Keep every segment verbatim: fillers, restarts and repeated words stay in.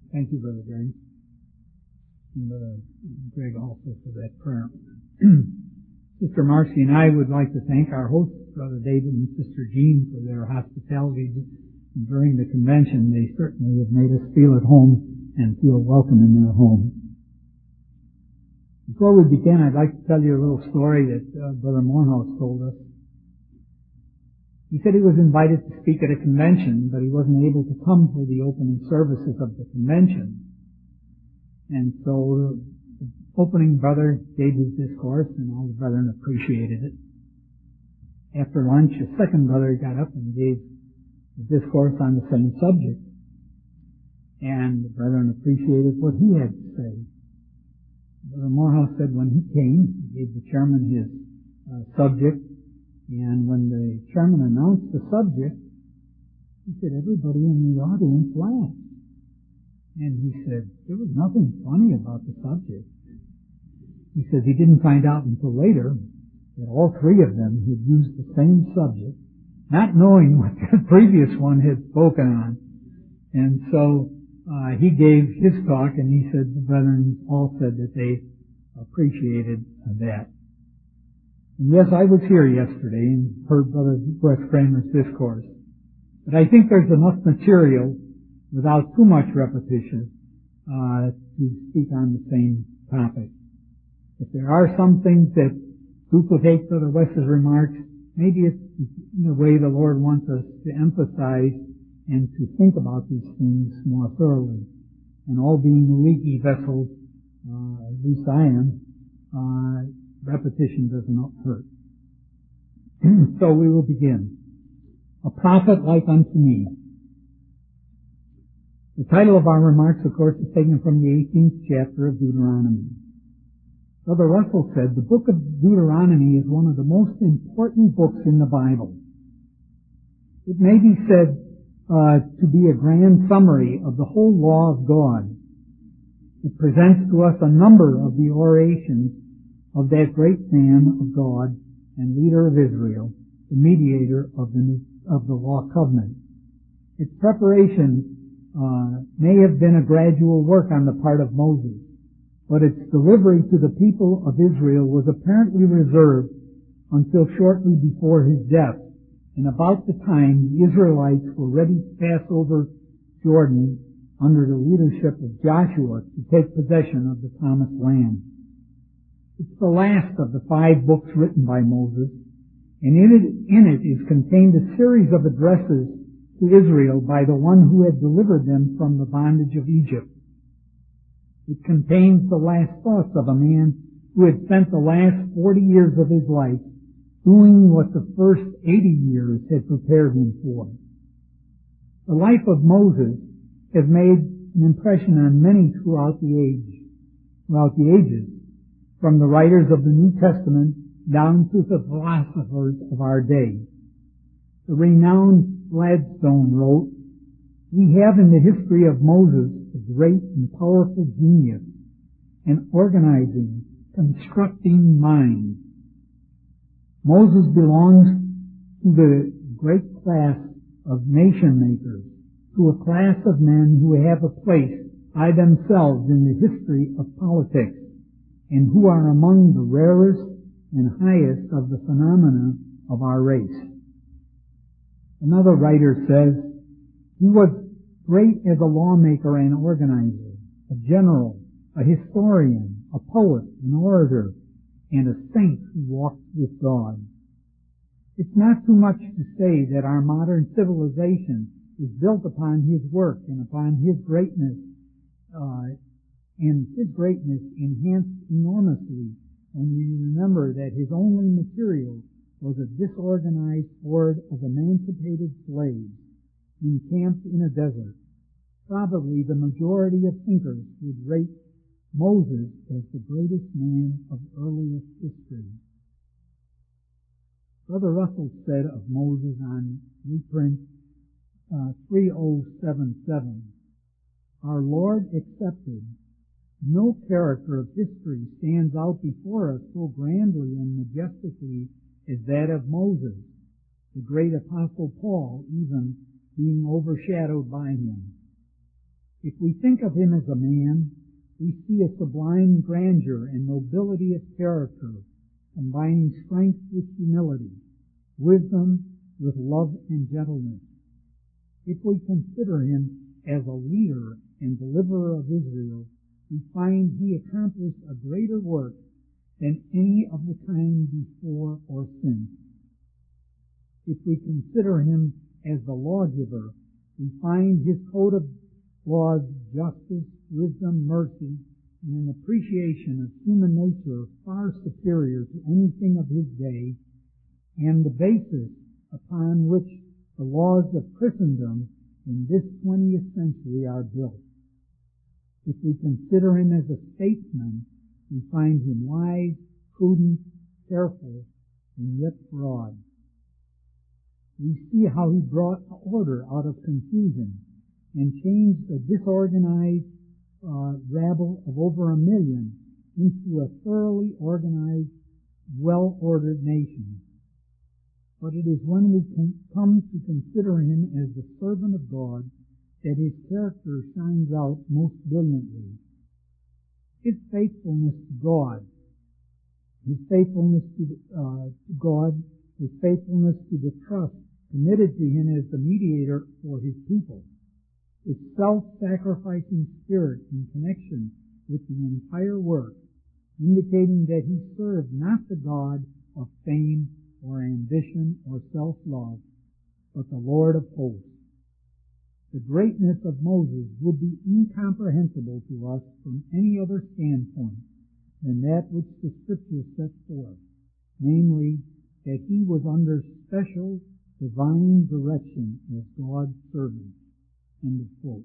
Thank you, Brother Greg. And Brother Greg also for that prayer. Sister Marcy and I would like to thank our hosts, Brother David and Sister Jean, for their hospitality during the convention. They certainly have made us feel at home and feel welcome in their home. Before we begin, I'd like to tell you a little story that uh, Brother Morehouse told us. He said he was invited to speak at a convention, but he wasn't able to come for the opening services of the convention. And so the opening brother gave his discourse, and all the brethren appreciated it. After lunch, a second brother got up and gave a discourse on the same subject. And the brethren appreciated what he had to say. Brother Morehouse said when he came, he gave the chairman his uh, subject. And when the chairman announced the subject, he said everybody in the audience laughed. And he said there was nothing funny about the subject. He says he didn't find out until later that all three of them had used the same subject, not knowing what the previous one had spoken on. And so uh, he gave his talk, and he said the brethren all said that they appreciated that. And yes, I was here yesterday and heard Brother Wes Kramer's discourse. But I think there's enough material without too much repetition uh, to speak on the same topic. If there are some things that duplicate Brother Wes's remarks, maybe it's in the way the Lord wants us to emphasize and to think about these things more thoroughly. And all being leaky vessels, uh, at least I am, uh, repetition does not hurt. So we will begin. A prophet like unto me. The title of our remarks, of course, is taken from the eighteenth chapter of Deuteronomy. Brother Russell said, the book of Deuteronomy is one of the most important books in the Bible. It may be said uh, to be a grand summary of the whole law of God. It presents to us a number of the orations of that great man of God and leader of Israel, the mediator of the new, of the law covenant. Its preparation uh, may have been a gradual work on the part of Moses, but its delivery to the people of Israel was apparently reserved until shortly before his death, and about the time the Israelites were ready to pass over Jordan under the leadership of Joshua to take possession of the promised land. It's the last of the five books written by Moses, and in it, in it is contained a series of addresses to Israel by the one who had delivered them from the bondage of Egypt. It contains the last thoughts of a man who had spent the last forty years of his life doing what the first eighty years had prepared him for. The life of Moses has made an impression on many throughout the age, throughout the ages. From the writers of the New Testament down to the philosophers of our day. The renowned Gladstone wrote, we have in the history of Moses a great and powerful genius, an organizing, constructing mind. Moses belongs to the great class of nation makers, to a class of men who have a place by themselves in the history of politics, and who are among the rarest and highest of the phenomena of our race. Another writer says, he was great as a lawmaker and organizer, a general, a historian, a poet, an orator, and a saint who walked with God. It's not too much to say that our modern civilization is built upon his work and upon his greatness, uh, and his greatness enhanced enormously when we remember that his only material was a disorganized horde of emancipated slaves encamped in a desert. Probably the majority of thinkers would rate Moses as the greatest man of earliest history. Brother Russell said of Moses on reprint uh, three oh seven seven, our Lord accepted, no character of history stands out before us so grandly and majestically as that of Moses, the great apostle Paul even being overshadowed by him. If we think of him as a man, we see a sublime grandeur and nobility of character, combining strength with humility, wisdom with love and gentleness. If we consider him as a leader and deliverer of Israel, we find he accomplished a greater work than any of the kind before or since. If we consider him as the lawgiver, we find his code of laws, justice, wisdom, mercy, and an appreciation of human nature far superior to anything of his day, and the basis upon which the laws of Christendom in this twentieth century are built. If we consider him as a statesman, we find him wise, prudent, careful, and yet broad. We see how he brought order out of confusion and changed a disorganized uh, rabble of over a million into a thoroughly organized, well-ordered nation. But it is when we can come to consider him as the servant of God that his character shines out most brilliantly. His faithfulness to God, his faithfulness to, uh, to God, his faithfulness to the trust committed to him as the mediator for his people, his self-sacrificing spirit in connection with the entire work, indicating that he served not the God of fame or ambition or self-love, but the Lord of hosts. The greatness of Moses would be incomprehensible to us from any other standpoint than that which the Scripture sets forth, namely, that he was under special divine direction as God's servant. End of quote.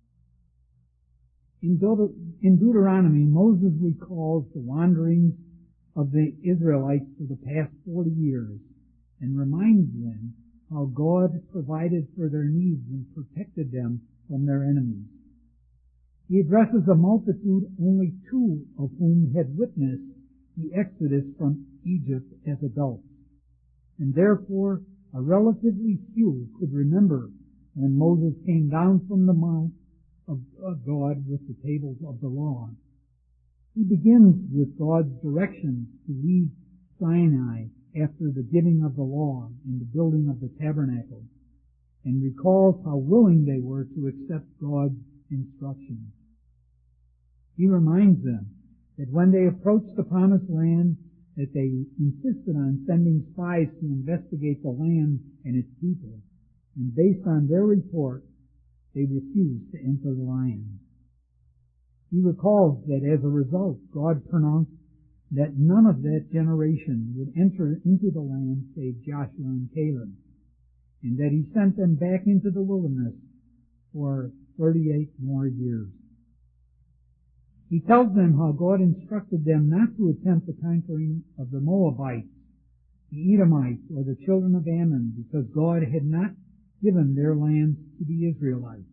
In, Deut- in Deuteronomy, Moses recalls the wanderings of the Israelites for the past forty years and reminds them how God provided for their needs and protected them from their enemies. He addresses a multitude, only two of whom had witnessed the exodus from Egypt as adults, and therefore a relatively few could remember when Moses came down from the mount of God with the tables of the law. He begins with God's direction to leave Sinai after the giving of the law and the building of the tabernacle, and recalls how willing they were to accept God's instructions. He reminds them that when they approached the promised land, that they insisted on sending spies to investigate the land and its people, and based on their report, they refused to enter the land. He recalls that as a result, God pronounced that none of that generation would enter into the land save Joshua and Caleb, and that he sent them back into the wilderness for thirty-eight more years. He tells them how God instructed them not to attempt the conquering of the Moabites, the Edomites, or the children of Ammon, because God had not given their lands to the Israelites.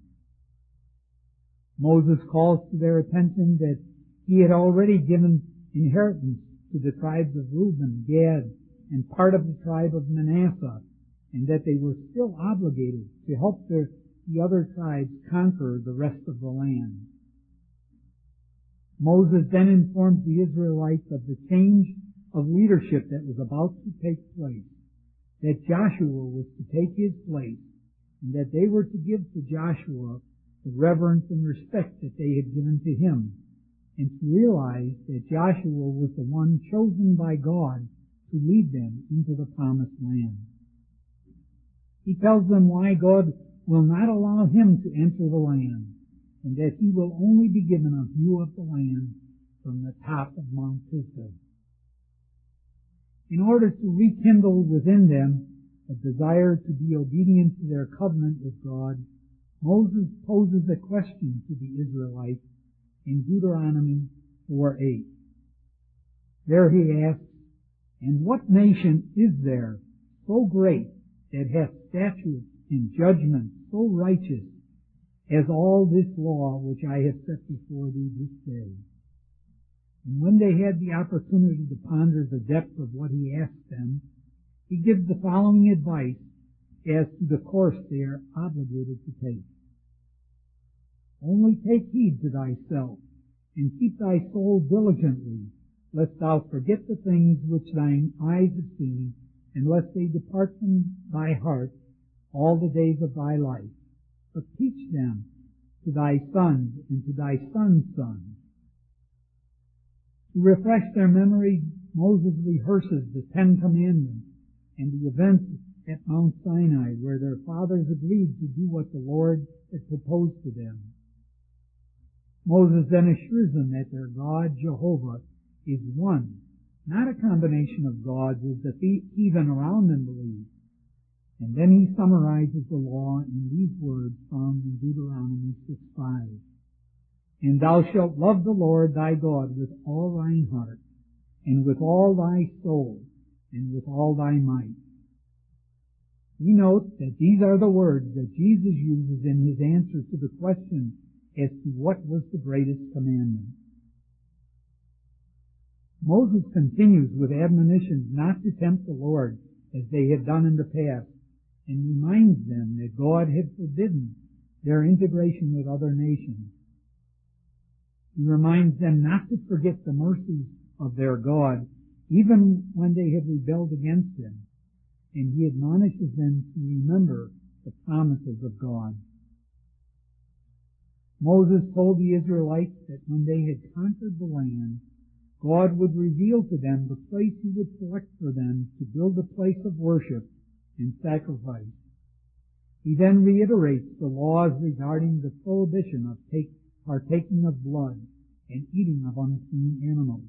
Moses calls to their attention that he had already given inheritance to the tribes of Reuben, Gad, and part of the tribe of Manasseh, and that they were still obligated to help their, the other tribes conquer the rest of the land. Moses then informs the Israelites of the change of leadership that was about to take place, that Joshua was to take his place, and that they were to give to Joshua the reverence and respect that they had given to him, and to realize that Joshua was the one chosen by God to lead them into the promised land. He tells them why God will not allow him to enter the land, and that he will only be given a view of the land from the top of Mount Pisgah. In order to rekindle within them a desire to be obedient to their covenant with God, Moses poses a question to the Israelites in Deuteronomy four eight. There he asks, "And what nation is there so great that hath statutes and judgments so righteous as all this law which I have set before thee this day?" And when they had the opportunity to ponder the depth of what he asked them, he gives the following advice as to the course they are obligated to take. Only take heed to thyself, and keep thy soul diligently, lest thou forget the things which thine eyes have seen, and lest they depart from thy heart all the days of thy life. But teach them to thy sons and to thy sons' sons. To refresh their memories, Moses rehearses the Ten Commandments and the events at Mount Sinai where their fathers agreed to do what the Lord had proposed to them. Moses then assures them that their God, Jehovah, is one, not a combination of gods as the heathen around them believed. And then he summarizes the law in these words found in Deuteronomy six five. And thou shalt love the Lord thy God with all thine heart, and with all thy soul, and with all thy might. We note that these are the words that Jesus uses in his answer to the question as to what was the greatest commandment. Moses continues with admonitions not to tempt the Lord as they had done in the past, and reminds them that God had forbidden their integration with other nations. He reminds them not to forget the mercies of their God, even when they had rebelled against him, and he admonishes them to remember the promises of God. Moses told the Israelites that when they had conquered the land, God would reveal to them the place he would select for them to build a place of worship and sacrifice. He then reiterates the laws regarding the prohibition of take, partaking of blood and eating of unclean animals.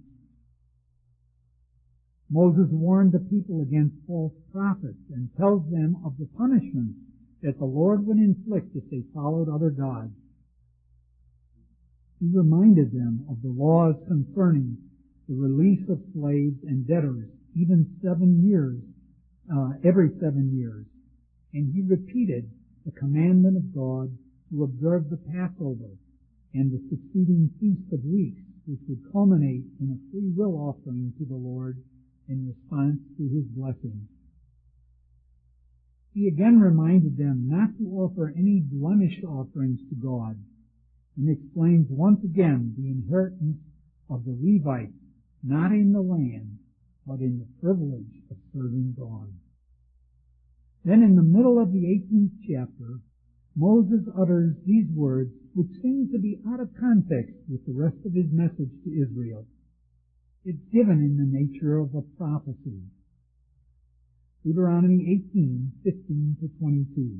Moses warned the people against false prophets and tells them of the punishment that the Lord would inflict if they followed other gods. He reminded them of the laws concerning the release of slaves and debtors, even seven years, uh, every seven years. And he repeated the commandment of God to observe the Passover and the succeeding Feast of Weeks, which would culminate in a free will offering to the Lord in response to his blessings. He again reminded them not to offer any blemished offerings to God, and explains once again the inheritance of the Levites, not in the land, but in the privilege of serving God. Then in the middle of the eighteenth chapter, Moses utters these words which seem to be out of context with the rest of his message to Israel. It's given in the nature of a prophecy. Deuteronomy eighteen, fifteen to twenty-two.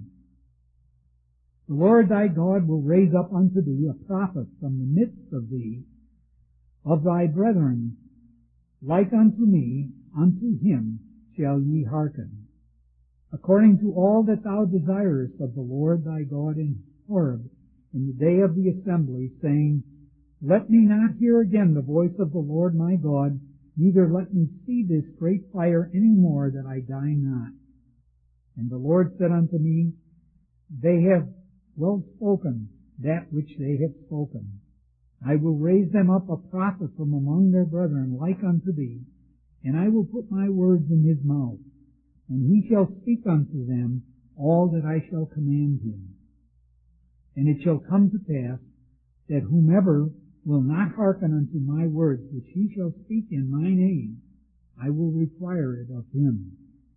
The Lord thy God will raise up unto thee a prophet from the midst of thee, of thy brethren, like unto me, unto him shall ye hearken, according to all that thou desirest of the Lord thy God in Horeb in the day of the assembly, saying, Let me not hear again the voice of the Lord my God, neither let me see this great fire any more, that I die not. And the Lord said unto me, They have well spoken that which they have spoken. I will raise them up a prophet from among their brethren like unto thee, and I will put my words in his mouth, and he shall speak unto them all that I shall command him. And it shall come to pass that whomever will not hearken unto my words which he shall speak in my name, I will require it of him.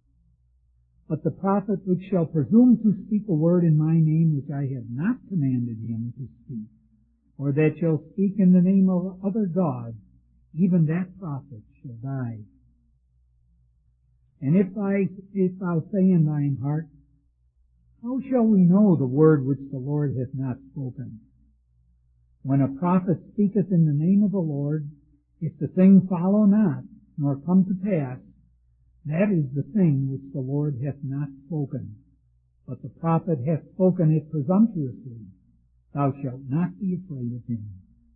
But the prophet which shall presume to speak a word in my name which I have not commanded him to speak, or that shall speak in the name of other gods, even that prophet shall die. And if, I, if thou say in thine heart, How shall we know the word which the Lord hath not spoken? When a prophet speaketh in the name of the Lord, if the thing follow not, nor come to pass, that is the thing which the Lord hath not spoken. But the prophet hath spoken it presumptuously. Thou shalt not be afraid of him.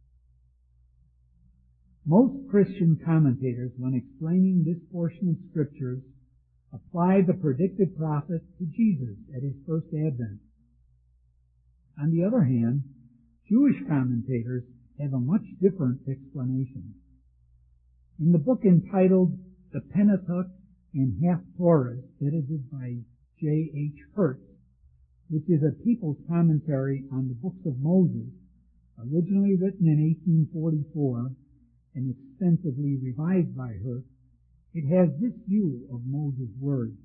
Most Christian commentators, when explaining this portion of Scriptures, apply the predicted prophet to Jesus at his first advent. On the other hand, Jewish commentators have a much different explanation. In the book entitled The Pentateuch and Haftorah, edited by J H Hertz, which is a people's commentary on the books of Moses, Originally written in eighteen forty-four and extensively revised by her, it has this view of Moses' words.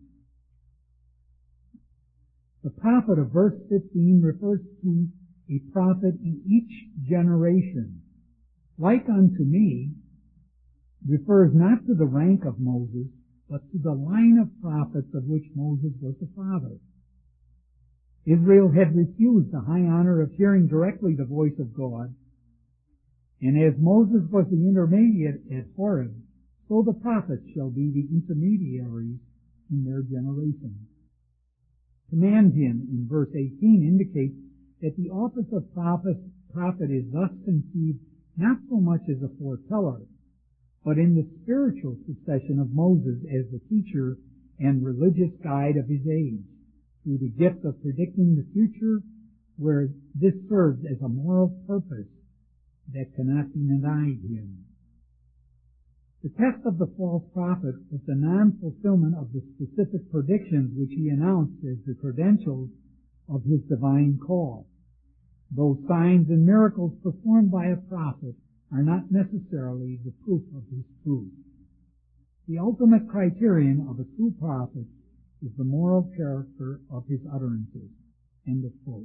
The prophet of verse fifteen refers to a prophet in each generation. Like unto me refers not to the rank of Moses, but to the line of prophets of which Moses was the father. Israel had refused the high honor of hearing directly the voice of God, and as Moses was the intermediate at Horeb, so the prophets shall be the intermediaries in their generation. Command him in verse eighteen indicates that the office of prophet, prophet is thus conceived not so much as a foreteller, but in the spiritual succession of Moses as the teacher and religious guide of his age, through the gift of predicting the future, where this serves as a moral purpose that cannot be denied him. The test of the false prophet was the non-fulfillment of the specific predictions which he announced as the credentials of his divine call. Those signs and miracles performed by a prophet are not necessarily the proof of his truth. The ultimate criterion of a true prophet is the moral character of his utterances. End of quote.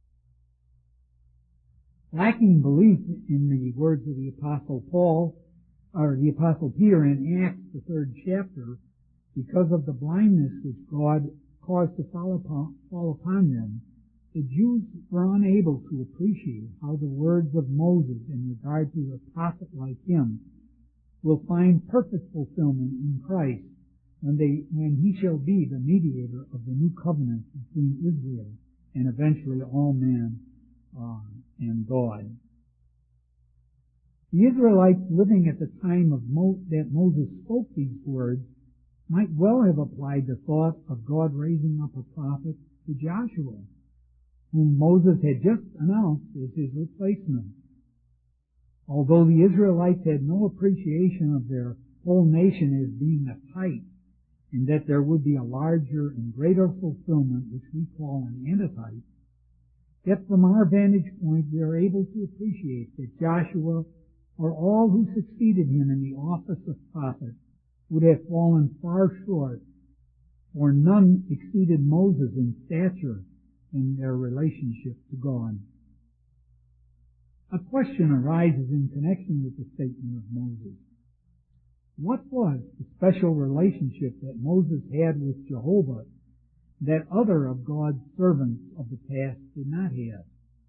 Lacking belief in the words of the Apostle Paul, or the Apostle Peter in Acts, the third chapter, because of the blindness which God caused to fall upon, fall upon them, the Jews were unable to appreciate how the words of Moses in regard to a prophet like him will find perfect fulfillment in Christ when they, when he shall be the mediator of the new covenant between Israel and eventually all men uh, and God. The Israelites living at the time of Mo- that Moses spoke these words might well have applied the thought of God raising up a prophet to Joshua, whom Moses had just announced as his replacement. Although the Israelites had no appreciation of their whole nation as being a type, and that there would be a larger and greater fulfillment, which we call an antitype, yet from our vantage point we are able to appreciate that Joshua, or all who succeeded him in the office of prophet, would have fallen far short, for none exceeded Moses in stature in their relationship to God. A question arises in connection with the statement of Moses. What was the special relationship that Moses had with Jehovah that other of God's servants of the past did not have?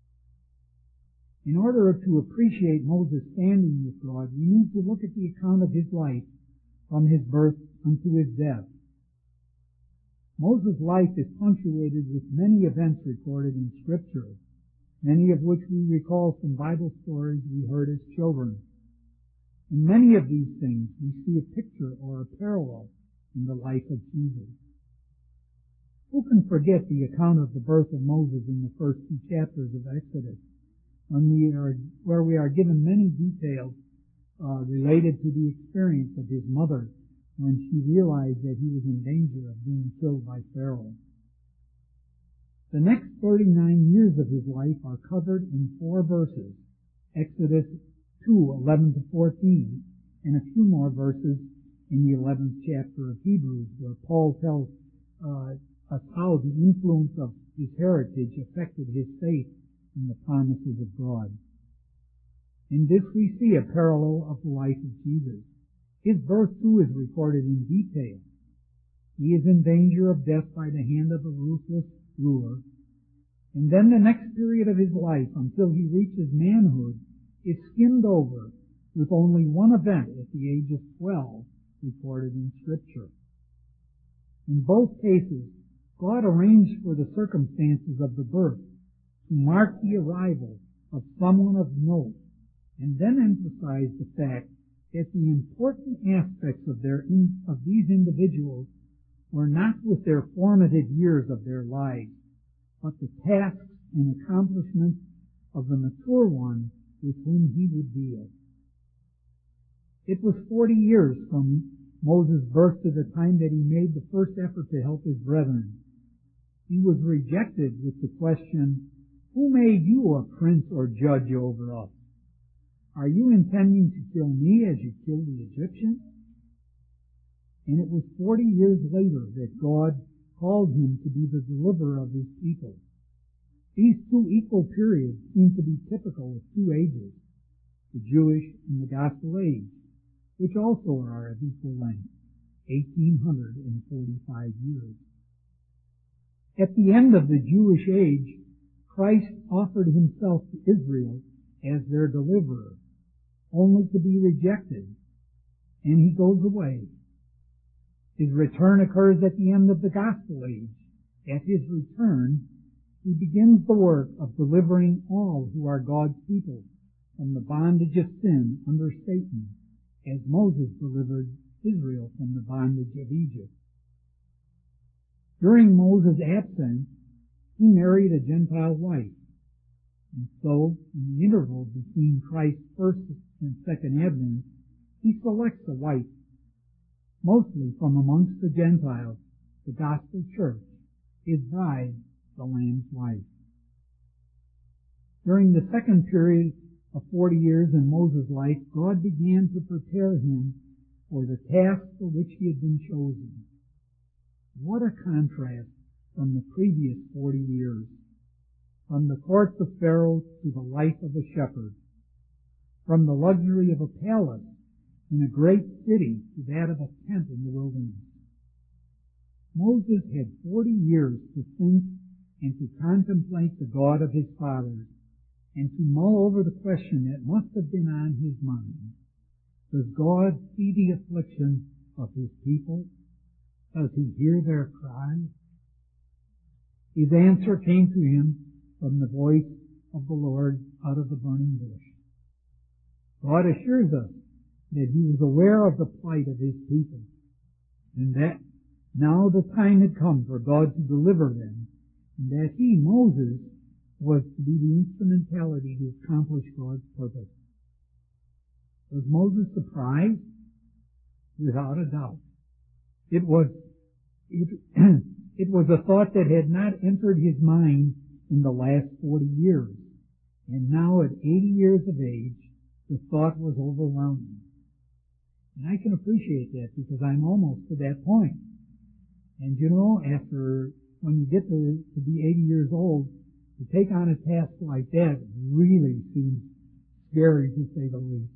In order to appreciate Moses' standing with God, we need to look at the account of his life from his birth unto his death. Moses' life is punctuated with many events recorded in Scripture, many of which we recall from Bible stories we heard as children. In many of these things, we see a picture or a parallel in the life of Jesus. Who can forget the account of the birth of Moses in the first two chapters of Exodus, when we are, where we are given many details uh, related to the experience of his mother when she realized that he was in danger of being killed by Pharaoh. The next thirty-nine years of his life are covered in four verses, Exodus two, eleven to fourteen, and a few more verses in the eleventh chapter of Hebrews, where Paul tells uh, us how the influence of his heritage affected his faith in the promises of God. In this we see a parallel of the life of Jesus. His birth too is recorded in detail. He is in danger of death by the hand of a ruthless ruler. And then the next period of his life, until he reaches manhood, is skimmed over with only one event at the age of twelve recorded in Scripture. In both cases, God arranged for the circumstances of the birth to mark the arrival of someone of note, and then emphasize the fact that the important aspects of their in, of these individuals were not with their formative years of their lives, but the tasks and accomplishments of the mature one with whom he would deal. It was forty years from Moses' birth to the time that he made the first effort to help his brethren. He was rejected with the question, Who made you a prince or judge over us? Are you intending to kill me as you killed the Egyptians? And it was forty years later that God called him to be the deliverer of his people. These two equal periods seem to be typical of two ages, the Jewish and the Gospel age, which also are of equal length, eighteen forty-five years. At the end of the Jewish age, Christ offered himself to Israel as their deliverer, only to be rejected, and he goes away. His return occurs at the end of the Gospel age. At his return, he begins the work of delivering all who are God's people from the bondage of sin under Satan, as Moses delivered Israel from the bondage of Egypt. During Moses' absence, he married a Gentile wife. And so, in the interval between Christ's first and second advent, he selects a wife, mostly from amongst the Gentiles, the gospel church, his bride, the Lamb's wife. During the second period of forty years in Moses' life, God began to prepare him for the task for which he had been chosen. What a contrast from the previous forty years, from the courts of Pharaoh to the life of a shepherd, from the luxury of a palace in a great city to that of a tent in the wilderness. Moses had forty years to think and to contemplate the God of his fathers, and to mull over the question that must have been on his mind. Does God see the affliction of his people? Does he hear their cry? His answer came to him from the voice of the Lord out of the burning bush. God assures us that he was aware of the plight of his people, and that now the time had come for God to deliver them, and that he, Moses, was to be the instrumentality to accomplish God's purpose. Was Moses surprised? Without a doubt. It was, it, it was a thought that had not entered his mind in the last forty years. And now at eighty years of age, the thought was overwhelming. And I can appreciate that because I'm almost to that point. And you know, after, when you get to, to be eighty years old, to take on a task like that really seems scary, to say the least.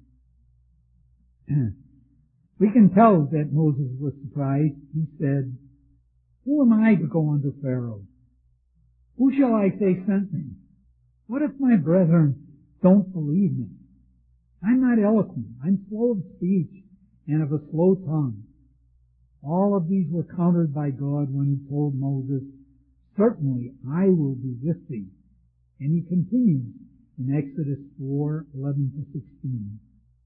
We can tell that Moses was surprised. He said, "Who am I to go unto Pharaoh? Who shall I say sent me? What if my brethren don't believe me? I'm not eloquent. I'm slow of speech and of a slow tongue." All of these were countered by God when he told Moses, "Certainly I will be with thee." And he continues in Exodus four, eleven to sixteen.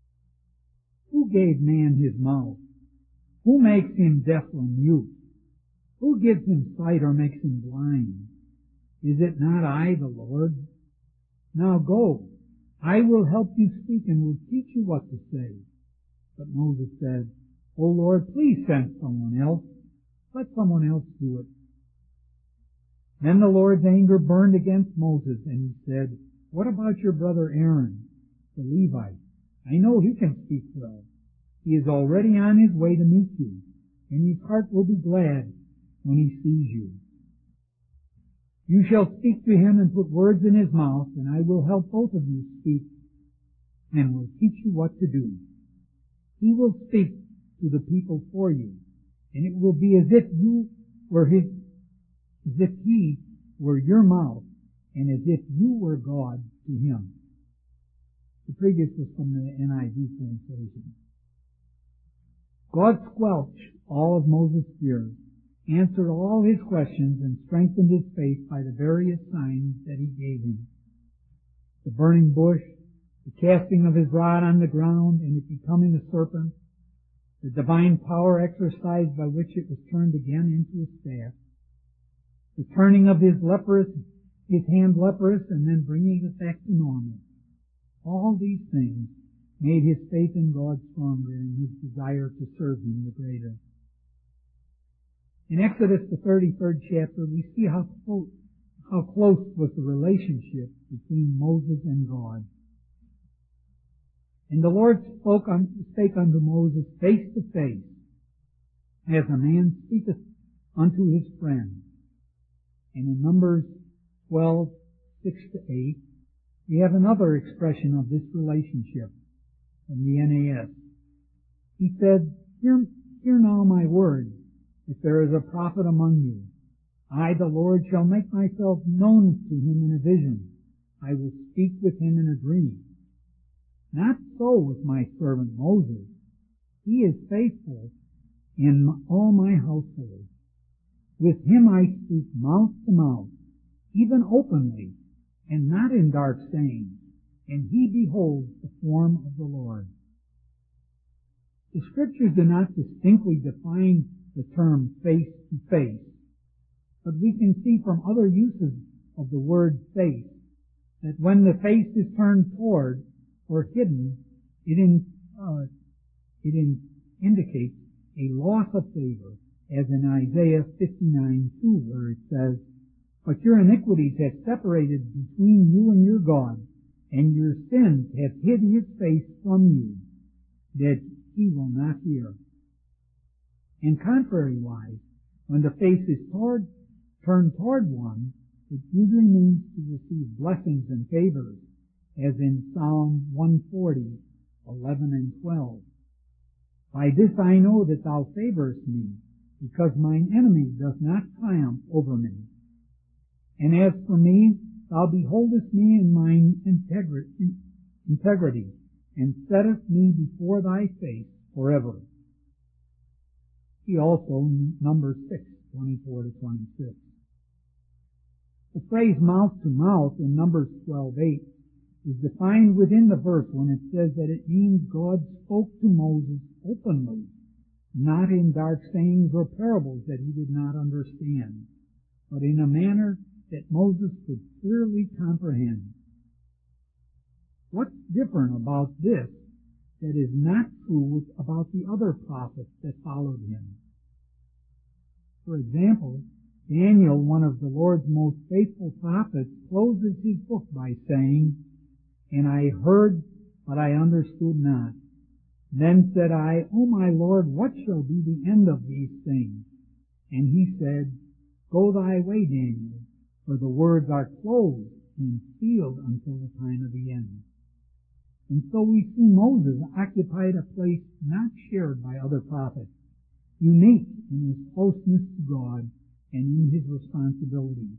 Who gave man his mouth? Who makes him deaf or mute? Who gives him sight or makes him blind? Is it not I, the Lord? Now go, I will help you speak and will teach you what to say. But Moses said, "O Lord, please send someone else. Let someone else do it." Then the Lord's anger burned against Moses, and he said, "What about your brother Aaron, the Levite? I know he can speak well. He is already on his way to meet you, and his heart will be glad when he sees you. You shall speak to him and put words in his mouth, and I will help both of you speak and will teach you what to do. He will speak to the people for you, and it will be as if you were his, as if he were your mouth, and as if you were God to him." The previous was from the N I V translation. God squelched all of Moses' fears, answered all his questions, and strengthened his faith by the various signs that he gave him. The burning bush, the casting of his rod on the ground and it becoming a serpent, the divine power exercised by which it was turned again into a staff, the turning of his leprous, his hand leprous and then bringing it back to normal. All these things made his faith in God stronger and his desire to serve him the greater. In Exodus, the thirty-third chapter, we see how, how close was the relationship between Moses and God. And the Lord spoke un, spake unto Moses face to face, as a man speaketh unto his friend. And in Numbers twelve, six to eight, we have another expression of this relationship from the N A S. He said, Hear, hear now my word, if there is a prophet among you. I, the Lord, shall make myself known to him in a vision. I will speak with him in a dream. Not so with my servant Moses. He is faithful in all my household. With him I speak mouth to mouth, even openly, and not in dark sayings, and he beholds the form of the Lord. The Scriptures do not distinctly define the term face to face, but we can see from other uses of the word face that when the face is turned toward or hidden, it, in, uh, it in, indicates a loss of favor, as in Isaiah fifty-nine two, where it says, But your iniquities have separated between you and your God, and your sins have hid his face from you, that he will not hear. And contrariwise, when the face is toward, turned toward one, it usually means to receive blessings and favors, as in Psalm one forty, eleven and twelve. By this I know that thou favorest me, because mine enemy does not triumph over me. And as for me, thou beholdest me in mine integrity, and settest me before thy face forever. See also Numbers six, twenty-four to twenty-six. The phrase mouth to mouth in Numbers twelve eight is defined within the verse when it says that it means God spoke to Moses openly, not in dark sayings or parables that he did not understand, but in a manner that Moses could clearly comprehend. What's different about this that is not true about the other prophets that followed him? For example, Daniel, one of the Lord's most faithful prophets, closes his book by saying, And I heard, but I understood not. Then said I, O my Lord, what shall be the end of these things? And he said, Go thy way, Daniel, for the words are closed and sealed until the time of the end. And so we see Moses occupied a place not shared by other prophets, unique in his closeness to God and in his responsibilities.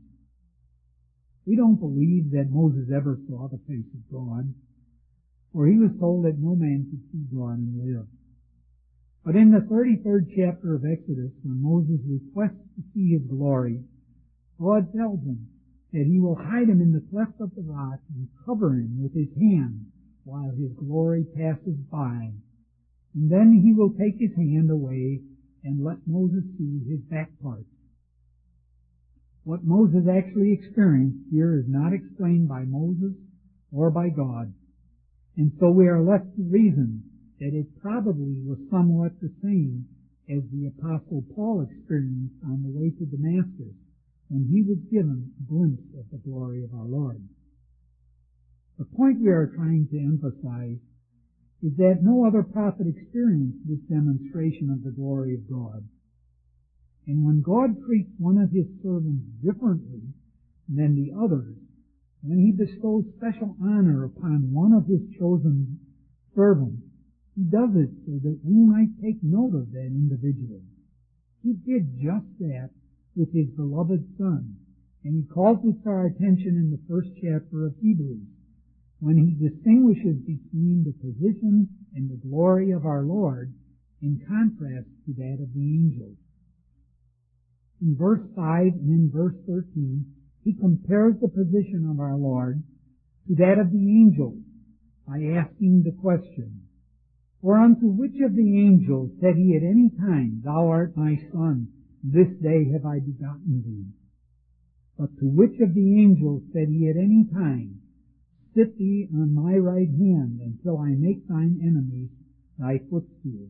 We don't believe that Moses ever saw the face of God, for he was told that no man could see God and live. But in the thirty-third chapter of Exodus, when Moses requests to see his glory, God tells him that he will hide him in the cleft of the rock and cover him with his hand while his glory passes by. And then he will take his hand away and let Moses see his back part. What Moses actually experienced here is not explained by Moses or by God. And so we are left to reason that it probably was somewhat the same as the Apostle Paul experienced on the way to Damascus when he was given a glimpse of the glory of our Lord. The point we are trying to emphasize is that no other prophet experienced this demonstration of the glory of God. And when God treats one of his servants differently than the others, when he bestows special honor upon one of his chosen servants, he does it so that we might take note of that individual. He did just that with his beloved Son, and he calls this to our attention in the first chapter of Hebrews, when he distinguishes between the position and the glory of our Lord in contrast to that of the angels. In verse five and in verse thirteen, he compares the position of our Lord to that of the angels by asking the question, For unto which of the angels said he at any time, Thou art my Son, this day have I begotten thee? But to which of the angels said he at any time, Sit thee on my right hand until I make thine enemies thy footstool?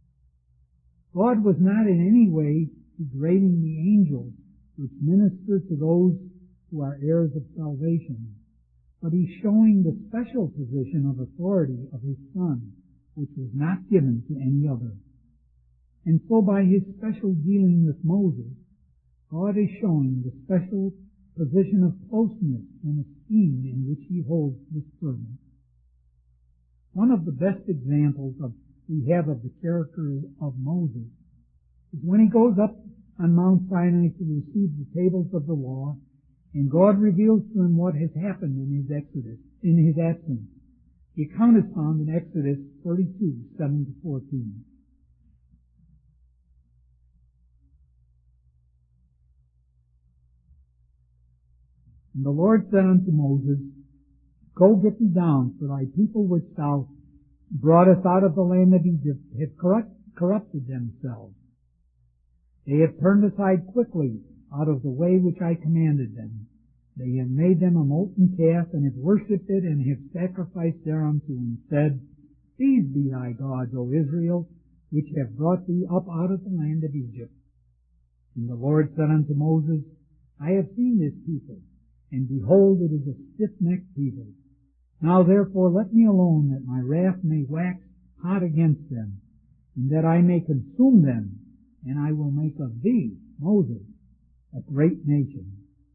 God was not in any way degrading the angels which minister to those who are heirs of salvation, but he's showing the special position of authority of his Son, which was not given to any other. And so by his special dealing with Moses, God is showing the special position of closeness and esteem in which he holds his servant. One of the best examples of we have of the character of Moses is when he goes up on Mount Sinai to receive the tables of the law, and God reveals to him what has happened in his exodus, in his absence. The account is found in Exodus thirty-two, seven to fourteen. And the Lord said unto Moses, Go get thee down, for thy people which thou broughtest out of the land of Egypt have corrupt, corrupted themselves. They have turned aside quickly out of the way which I commanded them. They have made them a molten calf, and have worshipped it, and have sacrificed thereunto, and said, These be thy gods, O Israel, which have brought thee up out of the land of Egypt. And the Lord said unto Moses, I have seen this people, and behold, it is a stiff-necked people. Now therefore let me alone, that my wrath may wax hot against them, and that I may consume them, and I will make of thee, Moses, a great nation.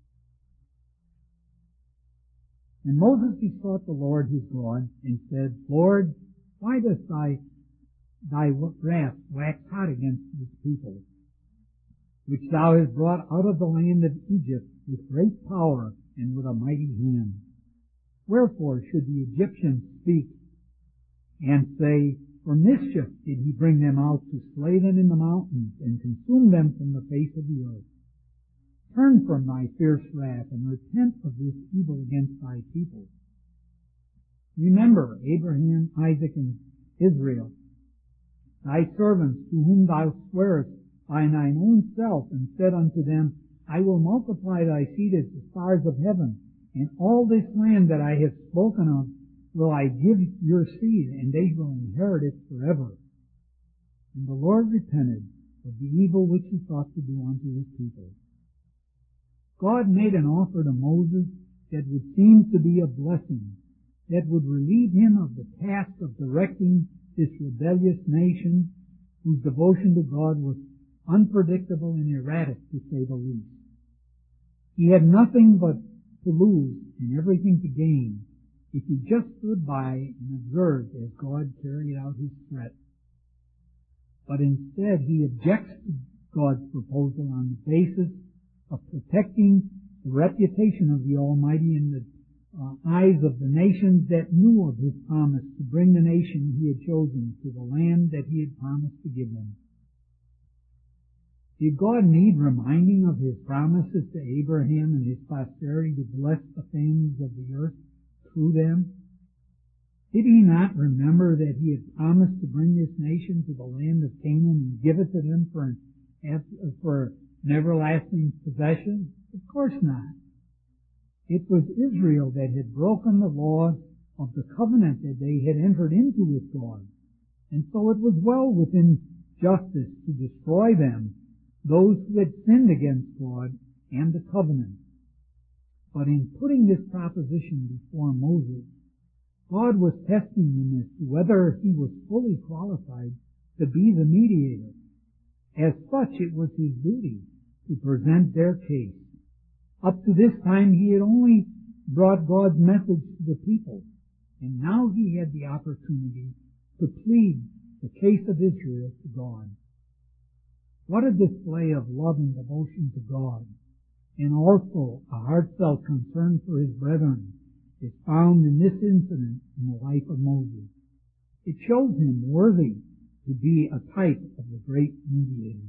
And Moses besought the Lord his God, and said, Lord, why does thy, thy wrath wax hot against this people, which thou hast brought out of the land of Egypt with great power and with a mighty hand? Wherefore should the Egyptians speak and say, For mischief did he bring them out to slay them in the mountains and consume them from the face of the earth? Turn from thy fierce wrath and repent of this evil against thy people. Remember Abraham, Isaac, and Israel, thy servants, to whom thou swearest by thine own self, and said unto them, I will multiply thy seed as the stars of heaven, and all this land that I have spoken of will I give your seed, and they will inherit it forever. And the Lord repented of the evil which he thought to do unto his people. God made an offer to Moses that would seem to be a blessing, that would relieve him of the task of directing this rebellious nation whose devotion to God was unpredictable and erratic, to say the least. He had nothing but to lose and everything to gain if he just stood by and observed as God carried out his threat. But instead he objects to God's proposal on the basis of protecting the reputation of the Almighty in the uh, eyes of the nations that knew of his promise to bring the nation he had chosen to the land that he had promised to give them. Did God need reminding of his promises to Abraham and his posterity to bless the families of the earth through them? Did he not remember that he had promised to bring this nation to the land of Canaan and give it to them for an, for an everlasting possession? Of course not. It was Israel that had broken the laws of the covenant that they had entered into with God. And so it was well within justice to destroy them, those who had sinned against God and the covenant. But in putting this proposition before Moses, God was testing him as to whether he was fully qualified to be the mediator. As such, it was his duty to present their case. Up to this time, he had only brought God's message to the people, and now he had the opportunity to plead the case of Israel to God. What a display of love and devotion to God, and also a heartfelt concern for his brethren, is found in this incident in the life of Moses. It shows him worthy to be a type of the great mediator.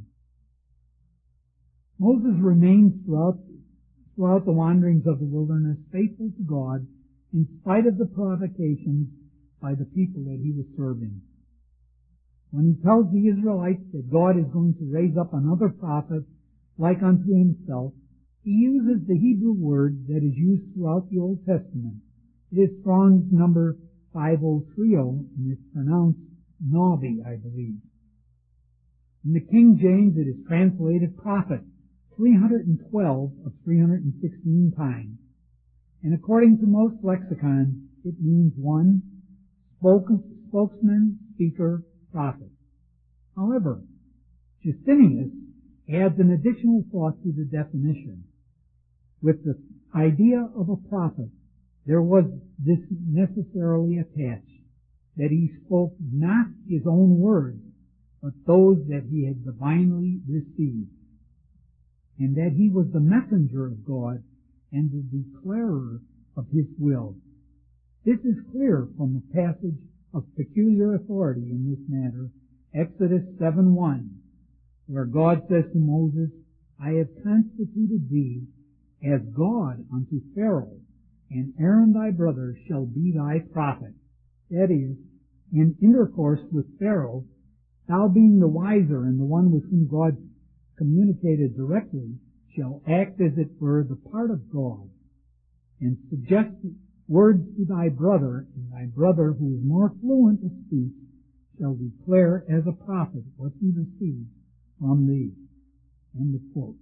Moses remains throughout, throughout the wanderings of the wilderness faithful to God in spite of the provocations by the people that he was serving. When he tells the Israelites that God is going to raise up another prophet like unto himself, he uses the Hebrew word that is used throughout the Old Testament. It is Strong's number five oh three oh, and it's pronounced Navi, I believe. In the King James, it is translated prophet, three hundred twelve of three hundred sixteen times. And according to most lexicons, it means one, spoken, spokesman, speaker, prophet. However, Justinius adds an additional thought to the definition. With the idea of a prophet, there was this necessarily attached, that he spoke not his own words, but those that he had divinely received, and that he was the messenger of God and the declarer of his will. This is clear from the passage of peculiar authority in this matter, Exodus seven one, where God says to Moses, I have constituted thee as God unto Pharaoh, and Aaron thy brother shall be thy prophet. That is, in intercourse with Pharaoh, thou being the wiser and the one with whom God communicated directly, shall act as it were the part of God, and suggest words to thy brother, and thy brother who is more fluent of speech shall declare as a prophet what he receives from thee. End of quote.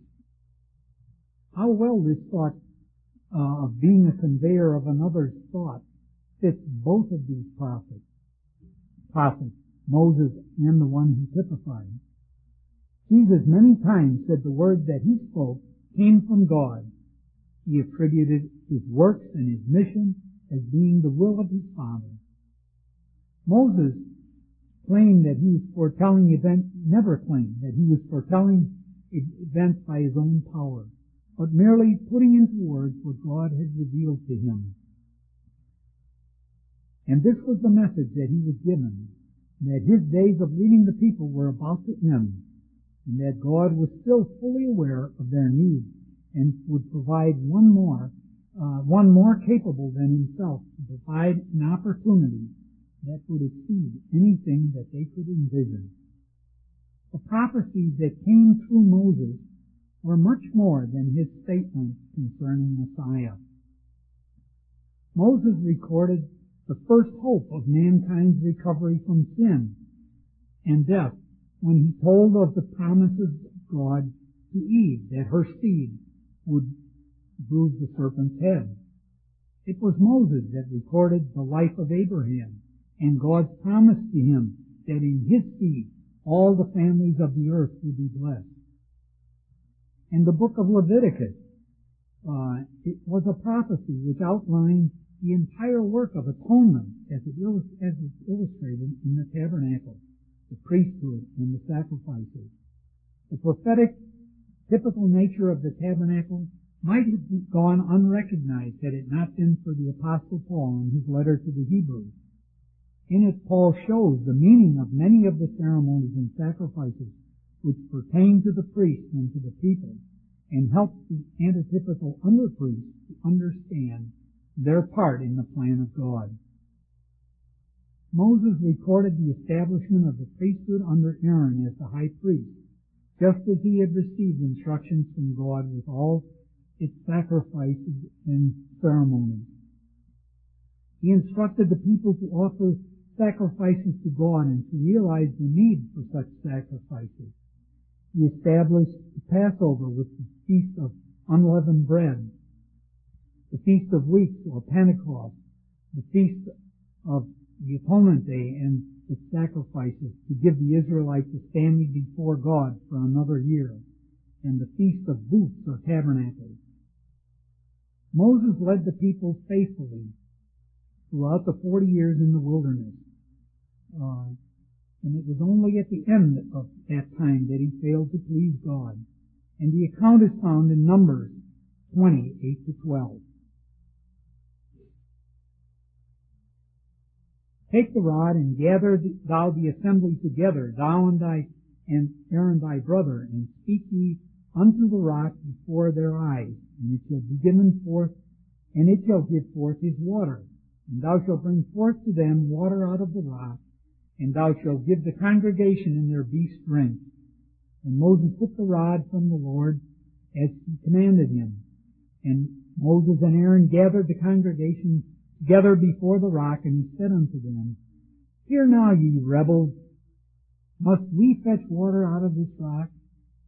How well this thought uh, of being a conveyor of another's thought fits both of these prophets, prophets, Moses and the one he typified. Jesus many times said the words that he spoke came from God. He attributed his works and his mission as being the will of his Father. Moses claimed that he was foretelling events, never claimed that he was foretelling events by his own power, but merely putting into words what God had revealed to him. And this was the message that he was given, that his days of leading the people were about to end, and that God was still fully aware of their needs and would provide one more, uh, one more capable than himself to provide an opportunity that would exceed anything that they could envision. The prophecies that came through Moses were much more than his statements concerning Messiah. Moses recorded the first hope of mankind's recovery from sin and death when he told of the promises of God to Eve that her seed would bruise the serpent's head. It was Moses that recorded the life of Abraham and God's promise to him that in his seed all the families of the earth would be blessed. And the book of Leviticus, uh, it was a prophecy which outlined the entire work of atonement as it illust- as it's illustrated in the tabernacle, the priesthood, and the sacrifices. The prophetic, typical nature of the tabernacle might have gone unrecognized had it not been for the Apostle Paul in his letter to the Hebrews. In it, Paul shows the meaning of many of the ceremonies and sacrifices which pertain to the priest and to the people, and helps the antitypical under-priests to understand their part in the plan of God. Moses recorded the establishment of the priesthood under Aaron as the high priest, just as he had received instructions from God with all its sacrifices and ceremonies. He instructed the people to offer sacrifices to God and to realize the need for such sacrifices. He established the Passover with the Feast of Unleavened Bread, the Feast of Weeks or Pentecost, the Feast of the Atonement Day and its sacrifices to give the Israelites a standing before God for another year, and the Feast of Booths or Tabernacles. Moses led the people faithfully throughout the forty years in the wilderness. Uh, and it was only at the end of that time that he failed to please God. And the account is found in Numbers twenty, eight to twelve. Take the rod and gather thou the assembly together, thou and thy and Aaron thy brother, and speak ye unto the rock before their eyes, and it shall be given forth, and it shall give forth his water. And thou shalt bring forth to them water out of the rock, and thou shalt give the congregation in their beasts drink. And Moses took the rod from the Lord as he commanded him. And Moses and Aaron gathered the congregation together before the rock, and he said unto them, Hear now, ye rebels, must we fetch water out of this rock?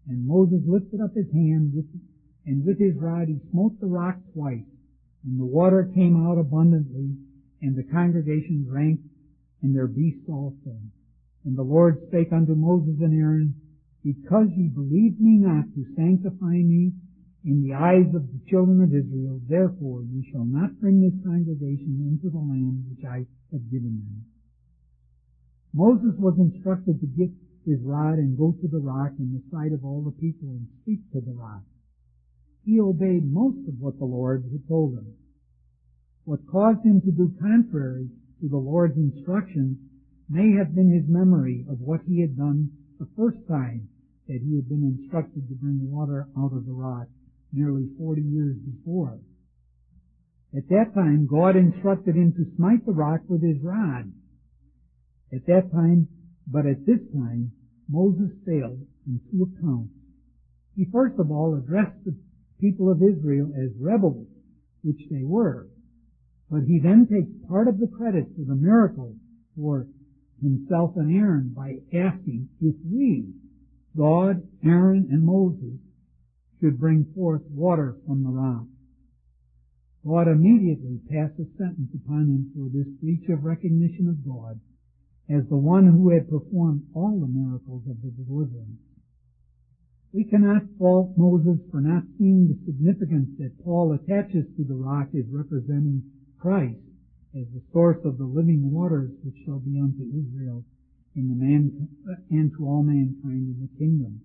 And Moses lifted up his hand, with, and with his rod he smote the rock twice, and the water came out abundantly, and the congregation drank, and their beasts also. And the Lord spake unto Moses and Aaron, Because ye believed me not to sanctify me in the eyes of the children of Israel, therefore ye shall not bring this congregation into the land which I have given them. Moses was instructed to get his rod and go to the rock in the sight of all the people and speak to the rock. He obeyed most of what the Lord had told him. What caused him to do contrary to the Lord's instructions may have been his memory of what he had done the first time that he had been instructed to bring water out of the rock nearly forty years before. At that time, God instructed him to smite the rock with his rod. At that time, but at this time, Moses failed on two accounts. He first of all addressed the people of Israel as rebels, which they were. But he then takes part of the credit for the miracle for himself and Aaron by asking if we, God, Aaron, and Moses, should bring forth water from the rock. God immediately passed a sentence upon him for this breach of recognition of God as the one who had performed all the miracles of the deliverance. We cannot fault Moses for not seeing the significance that Paul attaches to the rock as representing Christ as the source of the living waters which shall be unto Israel in the man, and to all mankind in the kingdom.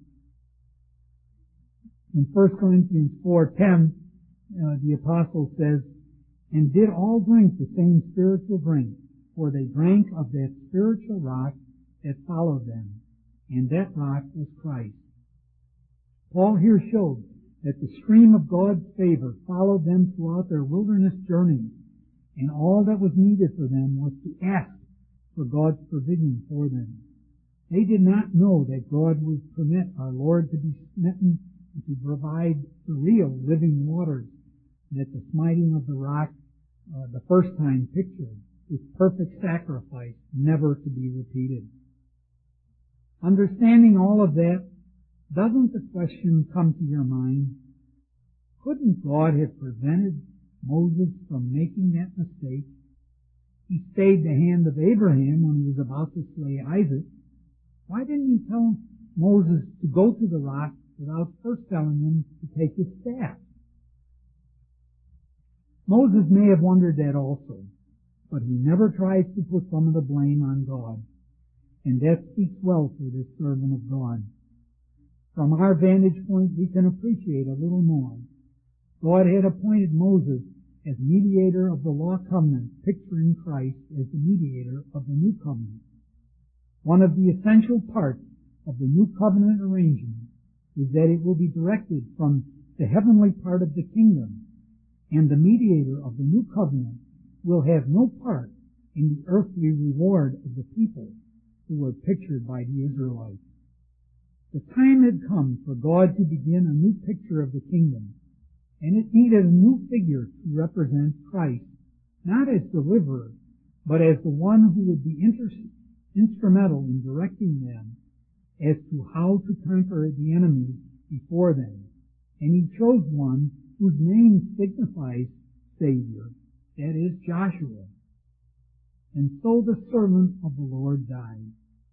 In First Corinthians four ten, uh, the apostle says, And did all drink the same spiritual drink, for they drank of that spiritual rock that followed them, and that rock was Christ. Paul here showed that the stream of God's favor followed them throughout their wilderness journey, and all that was needed for them was to ask for God's provision for them. They did not know that God would permit our Lord to be smitten and to provide the real living waters that the smiting of the rock uh, the first time pictured, his perfect sacrifice never to be repeated. Understanding all of that, doesn't the question come to your mind, couldn't God have prevented Moses from making that mistake? He stayed the hand of Abraham when he was about to slay Isaac. Why didn't he tell Moses to go to the rock without first telling him to take his staff? Moses may have wondered that also, but he never tries to put some of the blame on God. And that speaks well for this servant of God. From our vantage point, we can appreciate a little more. God had appointed Moses as mediator of the law covenant, picturing Christ as the mediator of the new covenant. One of the essential parts of the new covenant arrangement is that it will be directed from the heavenly part of the kingdom, and the mediator of the new covenant will have no part in the earthly reward of the people who were pictured by the Israelites. The time had come for God to begin a new picture of the kingdom, and it needed a new figure to represent Christ, not as deliverer, but as the one who would be inter- instrumental in directing them as to how to conquer the enemies before them. And he chose one whose name signifies Savior, that is Joshua. And so the servant of the Lord died.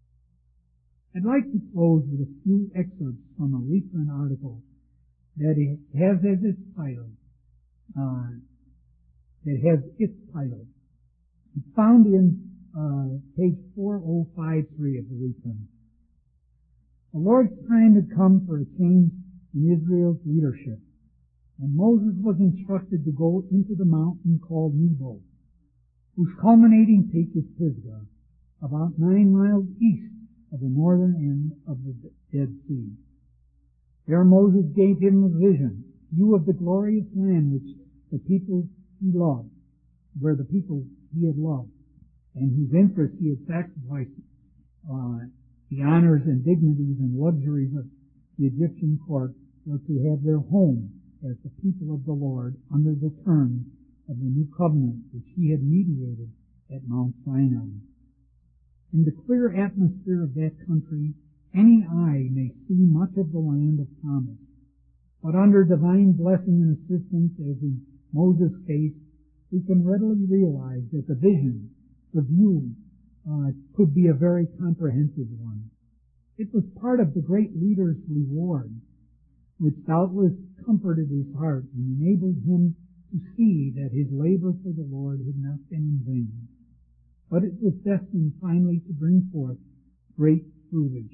I'd like to close with a few excerpts from a recent article that it has as its title, uh, that has its title. It's found in uh, page four oh five three of the reprint. The Lord's time had come for a change in Israel's leadership, and Moses was instructed to go into the mountain called Nebo, whose culminating peak is Pisgah, about nine miles east of the northern end of the Dead Sea. There Moses gave him a vision, view of the glorious land which the people he loved, where the people he had loved, and whose interest he had sacrificed uh, the honors and dignities and luxuries of the Egyptian court were to have their home as the people of the Lord under the terms of the new covenant which he had mediated at Mount Sinai. In the clear atmosphere of that country Any eye may see much of the land of promise, but under divine blessing and assistance, as in Moses' case, we can readily realize that the vision, the view, uh, could be a very comprehensive one. It was part of the great leader's reward, which doubtless comforted his heart and enabled him to see that his labor for the Lord had not been in vain. But it was destined finally to bring forth great fruitage.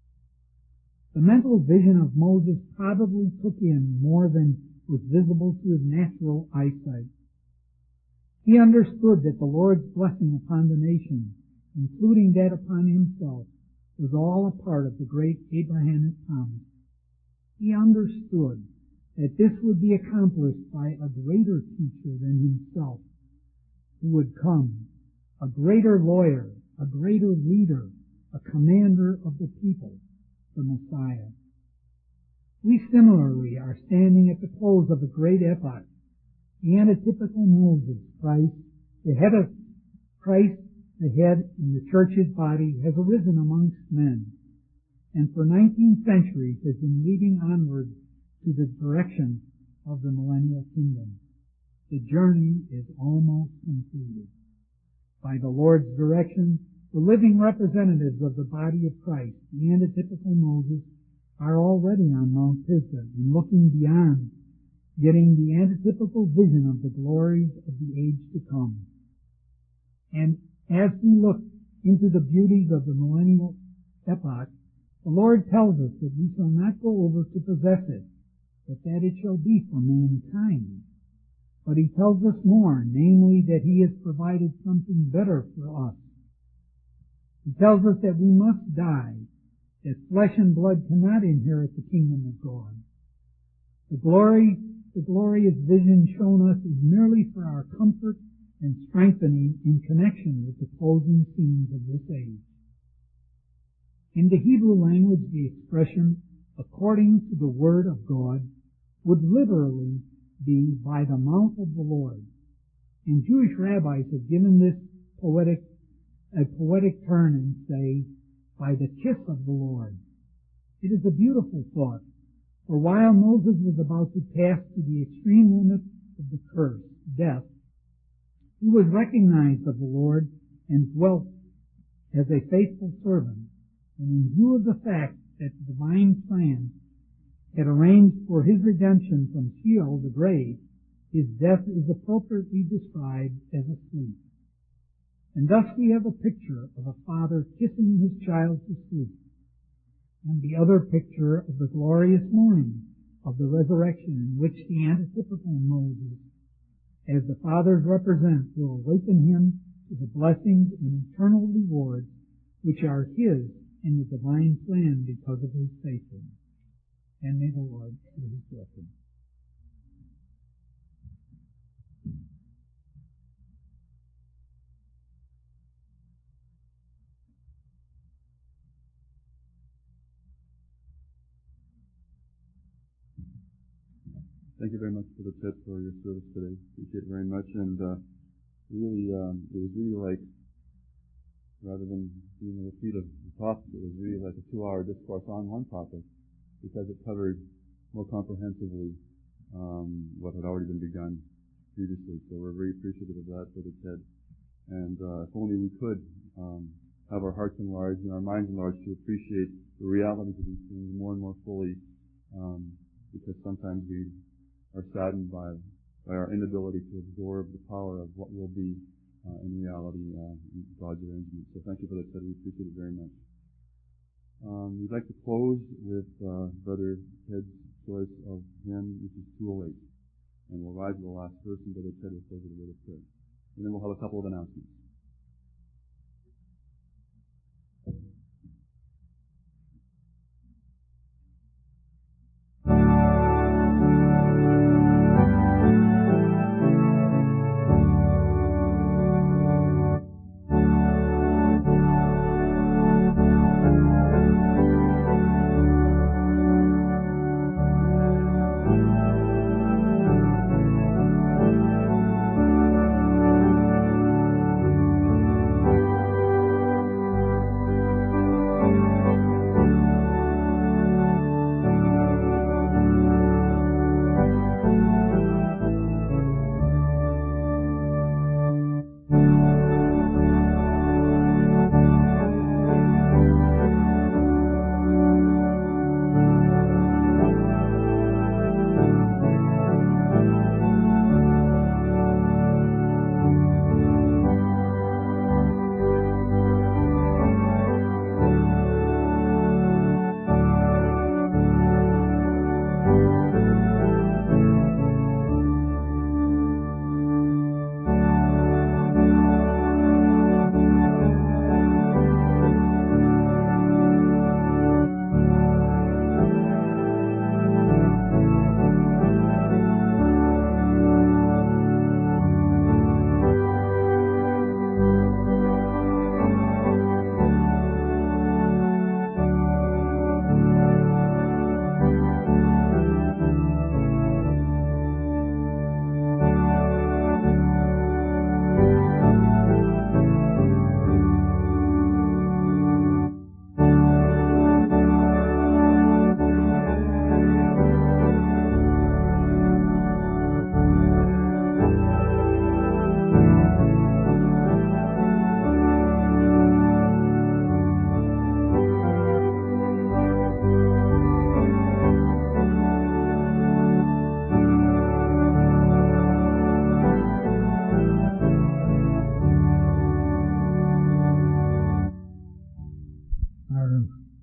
The mental vision of Moses probably took in more than was visible to his natural eyesight. He understood that the Lord's blessing upon the nation, including that upon himself, was all a part of the great Abrahamic promise. He understood that this would be accomplished by a greater teacher than himself, who would come, a greater lawyer, a greater leader, a commander of the people, the Messiah. We similarly are standing at the close of a great epoch. The antitypical Moses, Christ, the head of Christ, the head in the church's body, has arisen amongst men, and for nineteen centuries has been leading onward to the direction of the millennial kingdom. The journey is almost completed. By the Lord's direction, the living representatives of the body of Christ, the antitypical Moses, are already on Mount Pisgah and looking beyond, getting the antitypical vision of the glories of the age to come. And as we look into the beauties of the millennial epoch, the Lord tells us that we shall not go over to possess it, but that it shall be for mankind. But he tells us more, namely that he has provided something better for us. He tells us that we must die, that flesh and blood cannot inherit the kingdom of God. The glory, the glorious vision shown us is merely for our comfort and strengthening in connection with the closing scenes of this age. In the Hebrew language, the expression, according to the word of God, would literally be by the mouth of the Lord. And Jewish rabbis have given this poetic, a poetic turn and say, by the kiss of the Lord. It is a beautiful thought, for while Moses was about to pass to the extreme limit of the curse, death, he was recognized of the Lord and dwelt as a faithful servant. And in view of the fact that the divine plan had arranged for his redemption from Sheol, the grave, his death is appropriately described as a sleep. And thus we have a picture of a father kissing his child to sleep, and the other picture of the glorious morning of the resurrection in which the antitypical Moses, as the fathers represent, will awaken him to the blessings and eternal rewards which are his in the divine plan because of his faithfulness. And may the Lord do his blessing. Thank you very much for the tip for your service today. Appreciate it very much. And uh, really, um, it was really like, rather than being a repeat of the topic, it was really like a two-hour discourse on one topic, because it covered more comprehensively um, what had already been begun previously. So we're very appreciative of that, Brother Ted. And uh, if only we could um, have our hearts enlarged and our minds enlarged to appreciate the realities of these things more and more fully, um, because sometimes we are saddened by by our inability to absorb the power of what will be uh, in reality uh, in God's arrangement. So thank you for that, Ted. We appreciate it very much. Um, we'd like to close with uh, Brother Ted's choice of hymn, which is two oh eight. And we'll rise to the last verse, and Brother Ted will close with a word of prayer. And then we'll have a couple of announcements.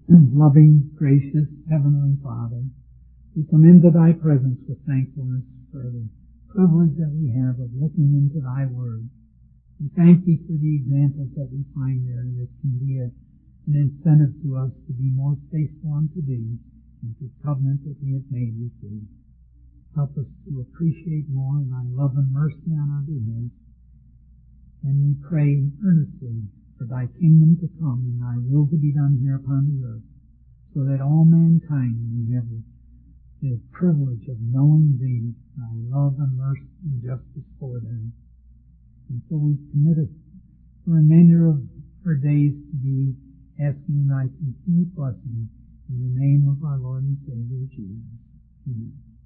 Loving, gracious, heavenly Father, we come into thy presence with thankfulness for the privilege that we have of looking into thy word. We thank thee for the examples that we find there that can be a, an incentive to us to be more faithful unto thee and to the covenant that we have made with thee. Help us to appreciate more thy love and mercy on our behalf. And we pray earnestly for thy kingdom to come and thy will to be done here upon the earth, so that all mankind may have the, the privilege of knowing thee, thy love and mercy and justice for them. And so we commit the remainder of our days to be asking thy continued blessing in the name of our Lord and Savior Jesus. Amen.